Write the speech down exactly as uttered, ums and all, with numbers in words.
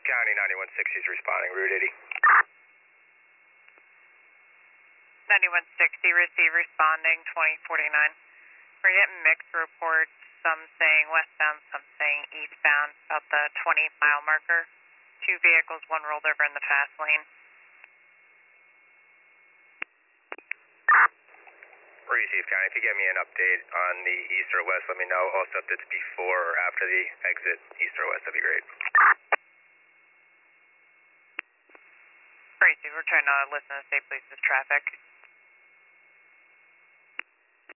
County ninety-one sixty is responding, Route eighty. ninety-one sixty, receive responding, twenty forty-nine. We're getting mixed reports, some saying westbound, some saying eastbound, about the twenty mile marker. Two vehicles, one rolled over in the fast lane. Receive, County. If you get me an update on the east or west, let me know. Also, if it's before or after the exit, east or west, that'd be great. Crazy, we're trying to listen to State Police's traffic.